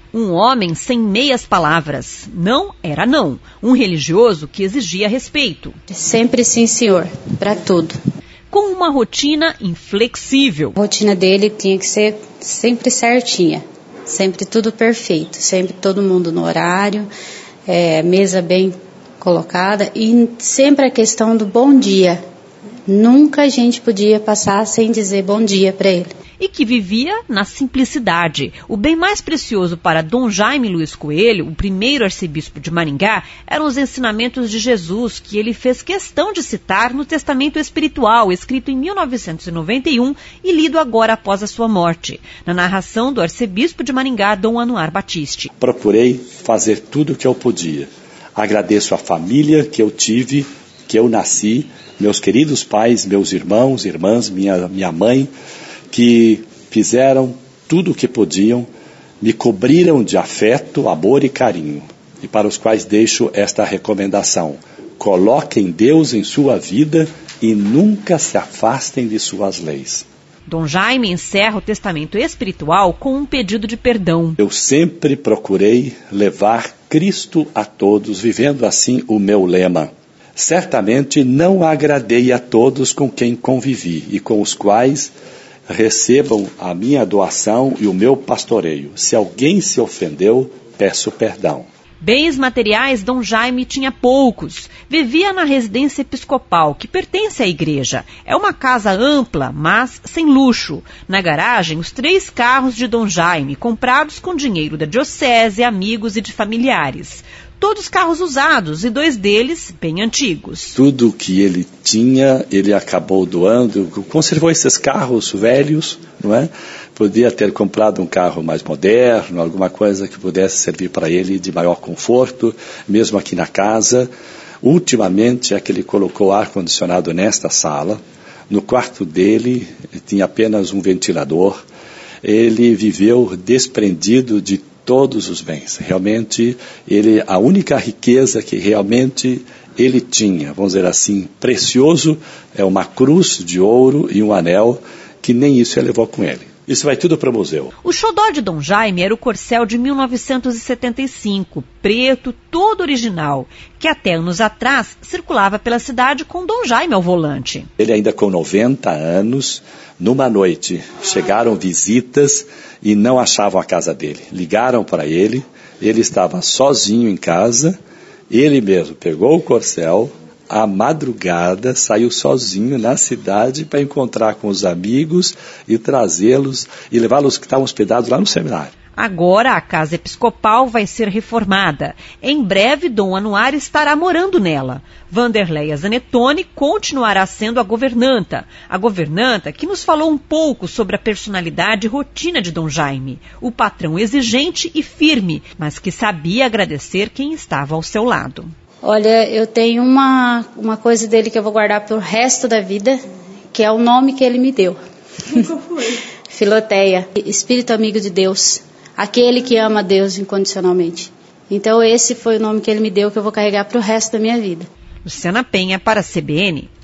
Um homem sem meias palavras. Não era não. Um religioso que exigia respeito. Sempre sim, senhor, para tudo. Com uma rotina inflexível. A rotina dele tinha que ser sempre certinha. Sempre tudo perfeito. Sempre todo mundo no horário. Mesa bem colocada. E sempre a questão do bom dia. Nunca a gente podia passar sem dizer bom dia para ele. E que vivia na simplicidade. O bem mais precioso para Dom Jaime Luiz Coelho, o primeiro arcebispo de Maringá, eram os ensinamentos de Jesus, que ele fez questão de citar no Testamento Espiritual, escrito em 1991 e lido agora após a sua morte, na narração do arcebispo de Maringá, Dom Anuar Batiste. Procurei fazer tudo o que eu podia. Agradeço a família que eu tive, que eu nasci, meus queridos pais, meus irmãos, irmãs, minha mãe, que fizeram tudo o que podiam, me cobriram de afeto, amor e carinho, e para os quais deixo esta recomendação: coloquem Deus em sua vida e nunca se afastem de suas leis. Dom Jaime encerra o testamento espiritual com um pedido de perdão. Eu sempre procurei levar Cristo a todos, vivendo assim o meu lema. Certamente não agradei a todos com quem convivi e com os quais recebam a minha doação e o meu pastoreio. Se alguém se ofendeu, peço perdão. Bens materiais Dom Jaime tinha poucos. Vivia na residência episcopal, que pertence à igreja. É uma casa ampla, mas sem luxo. Na garagem, os 3 carros de Dom Jaime, comprados com dinheiro da diocese, amigos e de familiares. Todos carros usados e 2 deles bem antigos. Tudo que ele tinha, ele acabou doando, conservou esses carros velhos, não é? Podia ter comprado um carro mais moderno, alguma coisa que pudesse servir para ele de maior conforto, mesmo aqui na casa. Ultimamente é que ele colocou ar-condicionado nesta sala. No quarto dele tinha apenas um ventilador. Ele viveu desprendido de todos os bens. Realmente, a única riqueza que realmente ele tinha, vamos dizer assim, precioso, é uma cruz de ouro e um anel, que nem isso ele levou com ele. Isso vai tudo para o museu. O xodó de Dom Jaime era o Corcel de 1975, preto, todo original, que até anos atrás circulava pela cidade com Dom Jaime ao volante. Ele ainda com 90 anos, numa noite, chegaram visitas e não achavam a casa dele. Ligaram para ele, ele estava sozinho em casa, ele mesmo pegou o Corcel, à madrugada, saiu sozinho na cidade para encontrar com os amigos e trazê-los e levá-los que estavam hospedados lá no seminário. Agora a casa episcopal vai ser reformada. Em breve, Dom Anuar estará morando nela. Vanderleia Zanettoni continuará sendo a governanta que nos falou um pouco sobre a personalidade e rotina de Dom Jaime, o patrão exigente e firme, mas que sabia agradecer quem estava ao seu lado. Olha, eu tenho uma coisa dele que eu vou guardar pro resto da vida, que é o nome que ele me deu. Qual foi? Filoteia, Espírito Amigo de Deus, aquele que ama Deus incondicionalmente. Então esse foi o nome que ele me deu, que eu vou carregar pro resto da minha vida. Luciana Penha para a CBN.